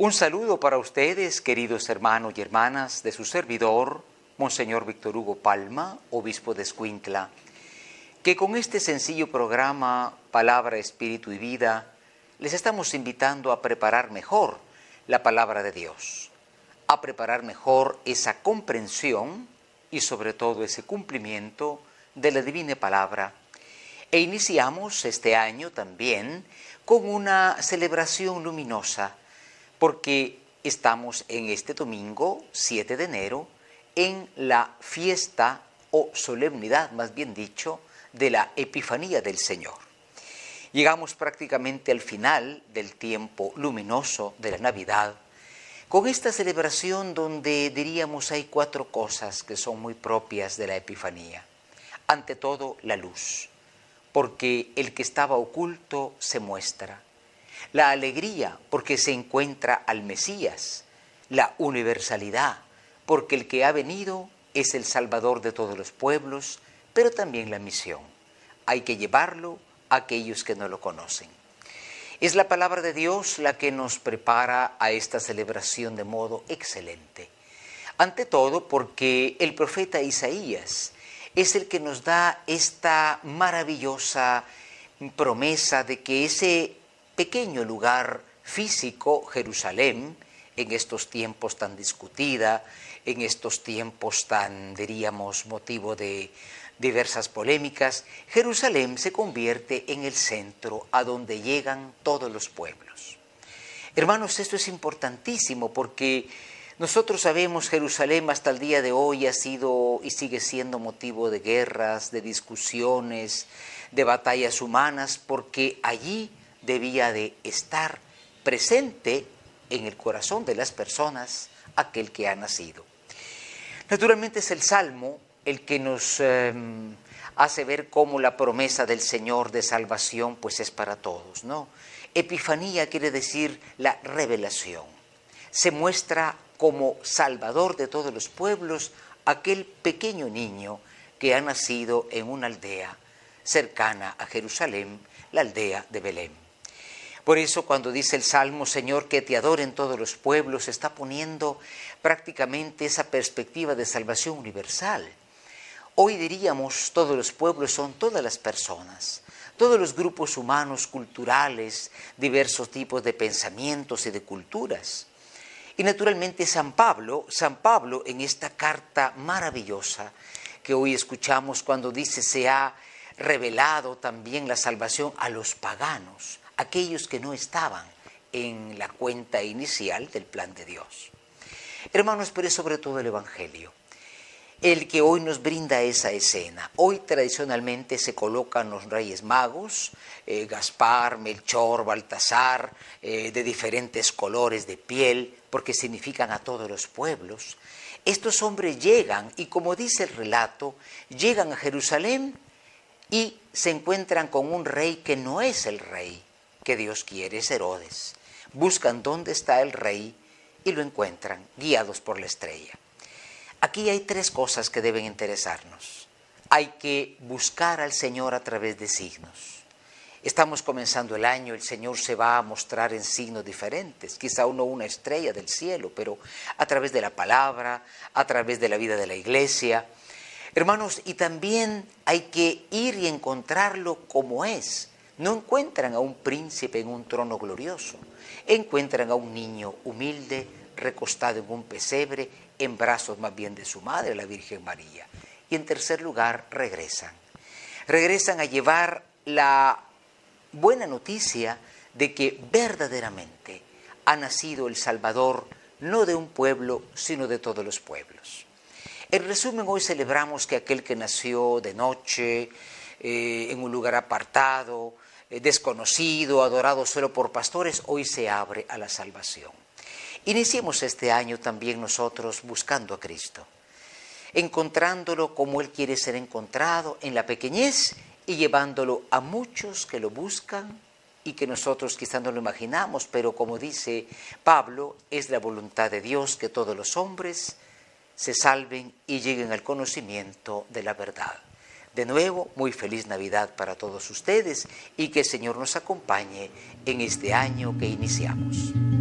Un saludo para ustedes, queridos hermanos y hermanas, de su servidor, Monseñor Víctor Hugo Palma, obispo de Escuintla, que con este sencillo programa Palabra, Espíritu y Vida, les estamos invitando a preparar mejor la palabra de Dios, a preparar mejor esa comprensión y sobre todo ese cumplimiento de la divina palabra. E iniciamos este año también con una celebración luminosa, porque estamos en este domingo, 7 de enero, en la fiesta o solemnidad, más bien dicho, de la Epifanía del Señor. Llegamos prácticamente al final del tiempo luminoso de la Navidad, con esta celebración donde diríamos hay 4 cosas que son muy propias de la Epifanía. Ante todo, la luz, porque el que estaba oculto se muestra. La alegría, porque se encuentra al Mesías. La universalidad, porque el que ha venido es el Salvador de todos los pueblos, pero también la misión. Hay que llevarlo a aquellos que no lo conocen. Es la palabra de Dios la que nos prepara a esta celebración de modo excelente. Ante todo, porque el profeta Isaías es el que nos da esta maravillosa promesa de que ese pequeño lugar físico, Jerusalén, en estos tiempos tan discutida, en estos tiempos tan, diríamos, motivo de diversas polémicas, Jerusalén se convierte en el centro a donde llegan todos los pueblos. Hermanos, esto es importantísimo porque nosotros sabemos Jerusalén hasta el día de hoy ha sido y sigue siendo motivo de guerras, de discusiones, de batallas humanas, porque allí debía de estar presente en el corazón de las personas aquel que ha nacido. Naturalmente es el Salmo el que nos hace ver cómo la promesa del Señor de salvación pues es para todos, ¿no? Epifanía quiere decir la revelación. Se muestra como Salvador de todos los pueblos aquel pequeño niño que ha nacido en una aldea cercana a Jerusalén, la aldea de Belén. Por eso cuando dice el Salmo, Señor, que te adoren todos los pueblos, está poniendo prácticamente esa perspectiva de salvación universal. Hoy diríamos todos los pueblos son todas las personas, todos los grupos humanos, culturales, diversos tipos de pensamientos y de culturas. Y naturalmente San Pablo en esta carta maravillosa que hoy escuchamos cuando dice se ha revelado también la salvación a los paganos, aquellos que no estaban en la cuenta inicial del plan de Dios. Hermanos, pero es sobre todo el Evangelio el que hoy nos brinda esa escena. Hoy tradicionalmente se colocan los Reyes Magos, Gaspar, Melchor, Baltasar, de diferentes colores de piel, porque significan a todos los pueblos. Estos hombres llegan y, como dice el relato, llegan a Jerusalén y se encuentran con un rey que no es el rey que Dios quiere, es Herodes. Buscan dónde está el rey y lo encuentran, guiados por la estrella. Aquí hay 3 cosas que deben interesarnos. Hay que buscar al Señor a través de signos. Estamos comenzando el año, el Señor se va a mostrar en signos diferentes, quizá no una estrella del cielo, pero a través de la palabra, a través de la vida de la iglesia. Hermanos, y también hay que ir y encontrarlo como es. No encuentran a un príncipe en un trono glorioso, encuentran a un niño humilde, recostado en un pesebre, en brazos más bien de su madre, la Virgen María. Y en tercer lugar, regresan a llevar la buena noticia de que verdaderamente ha nacido el Salvador, no de un pueblo, sino de todos los pueblos. En resumen, hoy celebramos que aquel que nació de noche, en un lugar apartado, desconocido, adorado solo por pastores, hoy se abre a la salvación. Iniciemos este año también nosotros buscando a Cristo, encontrándolo como Él quiere ser encontrado en la pequeñez y llevándolo a muchos que lo buscan y que nosotros quizás no lo imaginamos, pero como dice Pablo, es la voluntad de Dios que todos los hombres se salven y lleguen al conocimiento de la verdad. De nuevo, muy feliz Navidad para todos ustedes y que el Señor nos acompañe en este año que iniciamos.